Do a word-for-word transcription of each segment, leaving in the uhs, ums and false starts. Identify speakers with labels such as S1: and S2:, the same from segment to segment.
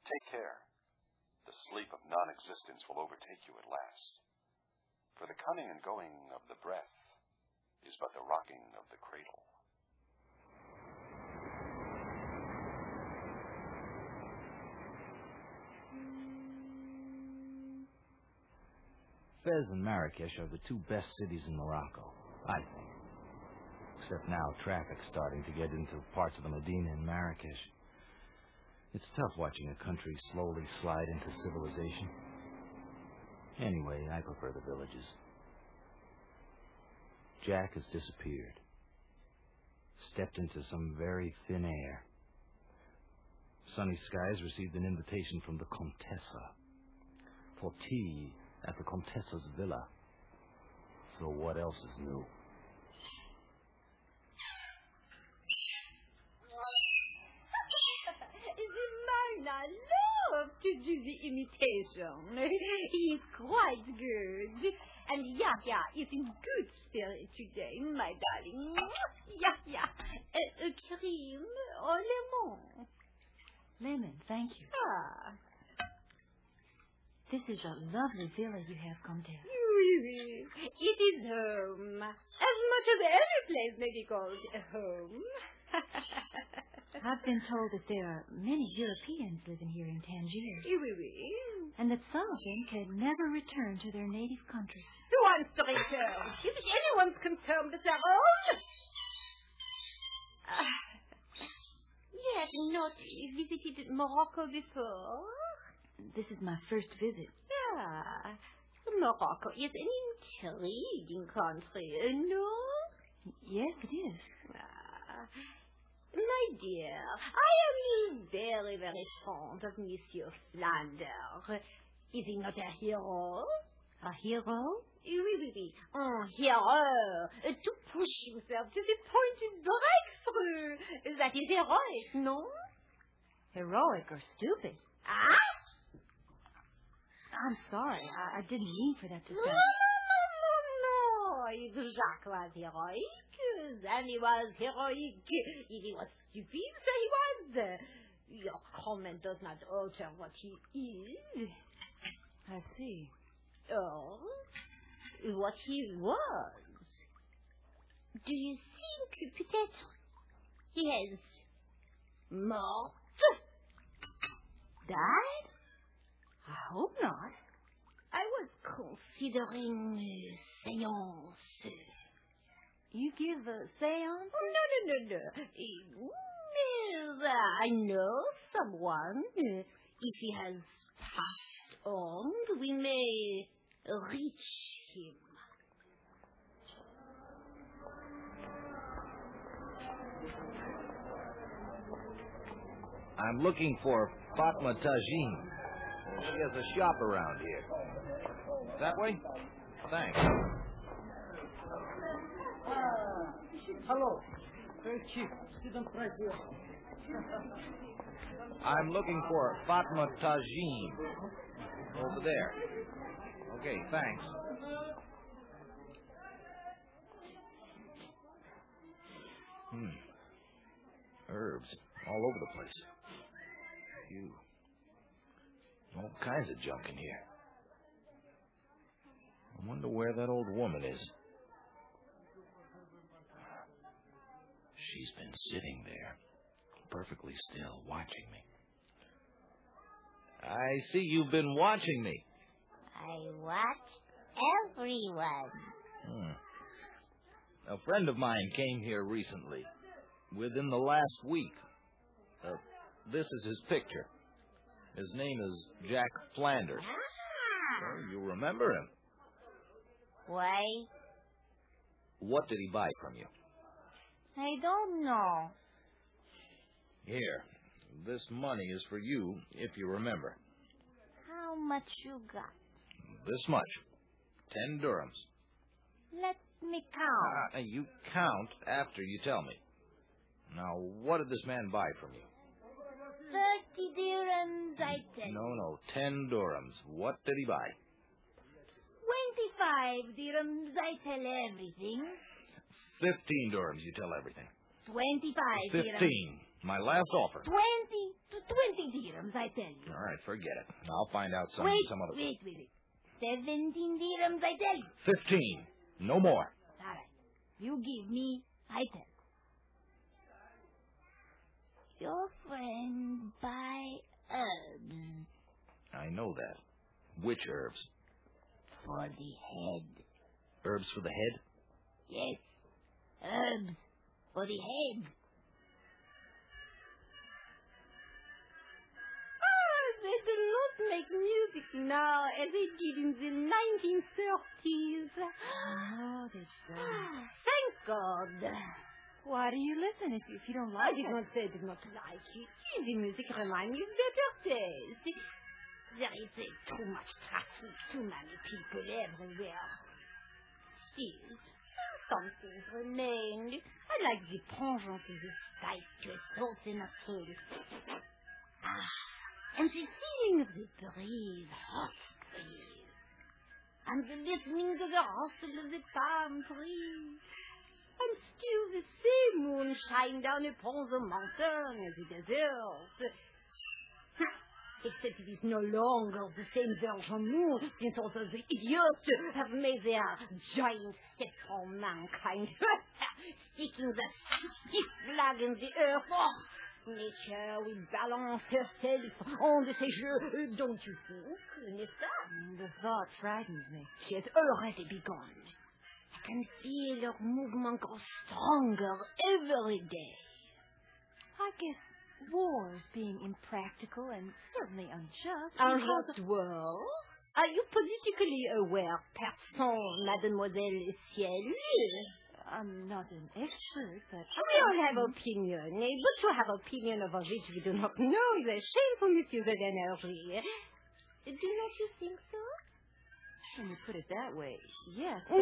S1: take care. The sleep of non-existence will overtake you at last. For the coming and going of the breath is but the rocking of the cradle.
S2: Fez and Marrakesh are the two best cities in Morocco, I think. Except now traffic's starting to get into parts of the Medina and Marrakesh. It's tough watching a country slowly slide into civilization. Anyway, I prefer the villages. Jack has disappeared. Stepped into some very thin air. Sunny Skies received an invitation from the Contessa for tea at the Contessa's villa. So what else is new?
S3: I love to do the imitation. He is quite good. And Yahya is in good spirit today, my darling. Yahya, a, a cream or lemon?
S4: Lemon, thank you.
S3: Ah.
S4: This is a lovely villa you have, Comtesse.
S3: Oui, it is home. As much as any place may be called home.
S4: I've been told that there are many Europeans living here in Tangier.
S3: Oui, oui.
S4: And that some of them can never return to their native country.
S3: Who wants to return? If anyone's concerned with their own. Uh, you have not visited Morocco before?
S4: This is my first visit.
S3: Ah, Morocco is an intriguing country, no?
S4: Yes, it is.
S3: Ah, my dear, I am very, very fond of Monsieur Flanders. Is he not a hero?
S4: A hero?
S3: Oui, oui, oui. Un hero. To push himself to the point of breakthrough. That is heroic, no?
S4: Heroic or stupid?
S3: Ah?
S4: I'm sorry. I, I didn't mean for that to
S3: No,
S4: sound...
S3: no, no, no, no. If Jacques was heroic, then he was heroic. If he was stupid, so he was. Your comment does not alter what he is.
S4: I see.
S3: Or what he was. Do you think, peut-être, he has mort?
S4: Died? I hope not.
S3: I was considering a séance.
S4: You give a seance?
S3: Oh, no, no, no, no. Yes, I know someone. If he has passed on, we may reach him.
S2: I'm looking for Fatma Tajin. She has a shop around here. That way? Thanks.
S5: Hello. Very cheap. Student price here.
S2: I'm looking for Fatma Tajin. Over there. Okay, thanks. Hmm. Herbs all over the place. Phew. All kinds of junk in here. I wonder where that old woman is. She's been sitting there, perfectly still, watching me. I see you've been watching me.
S6: I watch everyone.
S2: Hmm. A friend of mine came here recently, within the last week. Uh, this is his picture. His name is Jack Flanders.
S6: Ah.
S2: Well, you remember him.
S6: Why?
S2: What did he buy from you?
S6: I don't know.
S2: Here, this money is for you, if you remember.
S6: How much you got?
S2: This much. Ten dirhams.
S6: Let me count.
S2: Uh, you count after you tell me. Now, what did this man buy from you?
S6: Thirty dirhams, I tell
S2: No, no, ten dirhams. What did he buy?
S6: Twenty-five dirhams, I tell everything.
S2: Fifteen dirhams, you tell everything.
S6: Twenty-five dirhams.
S2: Fifteen. My last offer.
S6: Twenty. Twenty dirhams, I tell you.
S2: All right, forget it. I'll find out some,
S6: wait,
S2: some other...
S6: wait, wait, wait. Seventeen dirhams, I tell you.
S2: Fifteen. No more.
S6: All right. You give me, I tell you. Your friend buy herbs.
S2: I know that. Which herbs?
S6: For the head.
S2: Herbs for the head?
S6: Yes. Herbs for the head.
S3: They do not make music now as they did in the nineteen thirties.
S4: Oh, they don't.
S3: Thank God.
S4: Why do you listen if, if you don't
S3: I
S4: like
S3: did
S4: it?
S3: not say I did not like it. Easy music reminds me of better taste. There is uh, too much traffic, too many people everywhere. Still, some things remain. I like the plongeon to the sky to a thought in a soul. Ah. And the feeling of the breeze, hot breeze. And the listening to the rustle of the palm trees. And still the same moon shine down upon the mountain and the desert. Except it is no longer the same virgin moon, since all those idiots have made their giant step for mankind. Sticking the stiff flag in the earth. Oh, nature will balance herself on de ces jeux, don't you think, n'est-ce pas?
S4: The thought frightens me.
S3: She has already begun. I can feel her movement grow stronger every day.
S4: I guess wars being impractical and certainly unjust.
S3: Unjust war? Are you politically aware, person, Mademoiselle Ciel?
S4: I'm not an expert, but...
S3: We all have opinion, eh? But to have opinion over which we do not know is a shameful misuse of energy. Do not you think so?
S4: When you put it that way, yes.
S3: No.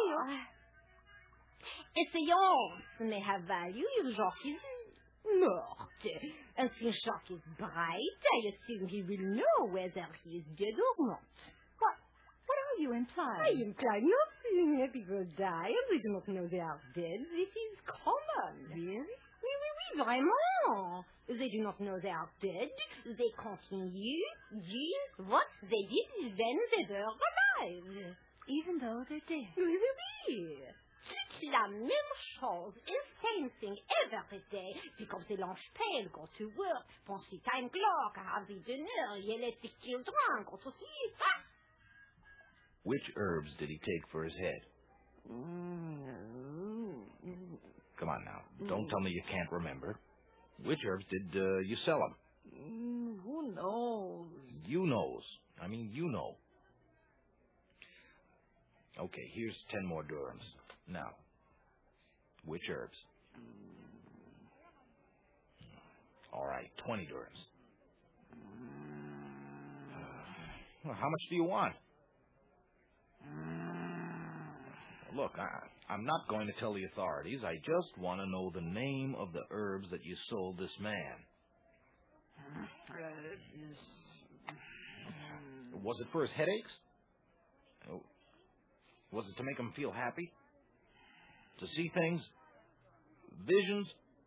S3: A séance may have value if Jacques is mort. And since Jacques is bright, I assume he will know whether he is dead or not.
S4: What? What are you implying?
S3: I imply nothing. People die and we do not know they are dead. This is common.
S4: Really?
S3: Oui, oui, oui, vraiment. They do not know they are dead. They continue, dire what they did when they were alive.
S4: Even though they're dead?
S3: Oui, oui, oui. C'est la même chose. Insane thing every day. Puis comme c'est l'ange pâle, go to work, pense si time clock, have the dinner, yell at the children, go to sleep. Ah!
S2: Which herbs did he take for his head? Come on now. Don't tell me you can't remember. Which herbs did uh, you sell him?
S3: Mm, who knows?
S2: You knows. I mean, you know. Okay, here's ten more dirhams. Now, which herbs? All right, twenty dirhams. Well, how much do you want? Look, I, I'm not going to tell the authorities. I just want to know the name of the herbs that you sold this man. Was it for his headaches? Was it to make him feel happy? To see things? Visions?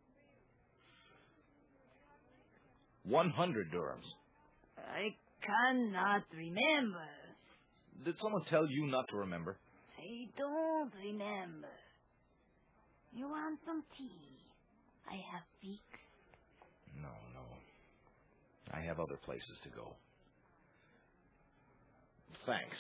S2: One hundred dirhams.
S6: I cannot remember.
S2: Did someone tell you not to remember?
S6: I don't remember. You want some tea? I have fixed.
S2: No, no. I have other places to go. Thanks.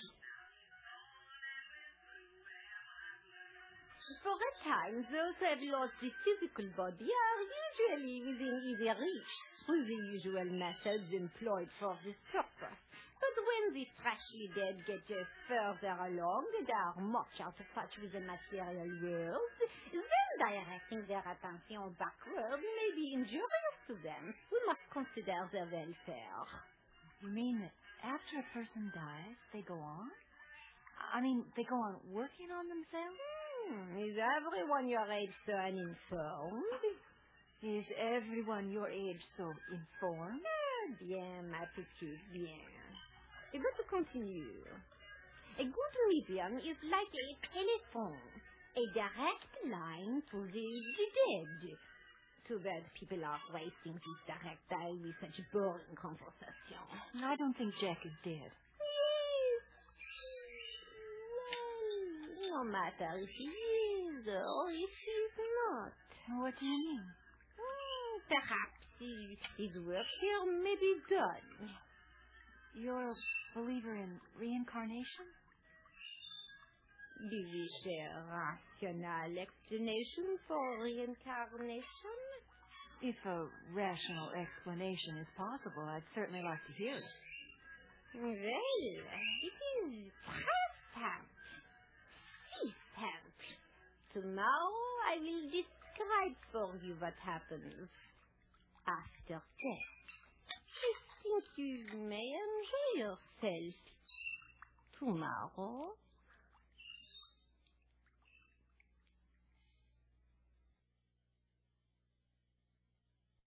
S3: For a time, those who have lost the physical body are usually within easy reach through the usual methods employed for this purpose. But when the freshly dead get uh, further along and are much out of touch with the material world, then directing their attention backward may be injurious to them. We must consider their welfare.
S4: You mean that after a person dies, they go on? I mean, they go on working on themselves?
S3: Hmm, is everyone your age so uninformed?
S4: Is everyone your age so informed?
S3: Ah, bien, ma petite, bien. Et but to continue. A good medium is like a telephone, a direct line to the, the dead. too bad people are wasting this direct time with such boring conversation.
S4: I don't think Jack is dead.
S3: Yes. Well, no matter if he is or if he is not.
S4: What do you mean?
S3: Well, perhaps his, his work here may be done.
S4: You're a believer in reincarnation?
S3: Do you share a rational explanation for reincarnation?
S4: If a rational explanation is possible, I'd certainly like to hear it.
S3: Well, it is très simple. Si simple. Tomorrow I will describe for you what happens after death. I think you may enjoy yourself tomorrow.